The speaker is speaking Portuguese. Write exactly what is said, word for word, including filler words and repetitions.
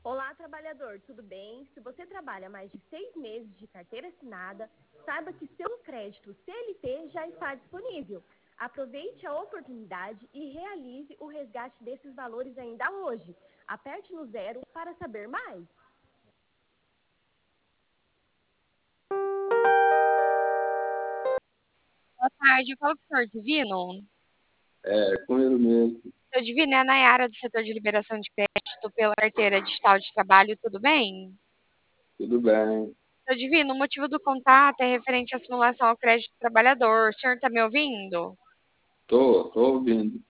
Olá, trabalhador, tudo bem? Se você trabalha mais de seis meses de carteira assinada, saiba que seu crédito C L T já está disponível. Aproveite a oportunidade e realize o resgate desses valores ainda hoje. Aperte no zero para saber mais. Boa tarde, eu falo com o senhor Divino. É, com ele mesmo. Senhor Divino, é a Nayara do setor de liberação de crédito pela carteira digital de trabalho, tudo bem? Tudo bem. Senhor Divino, o motivo do contato é referente à simulação ao crédito do trabalhador. O senhor está me ouvindo? Tô, tô ouvindo.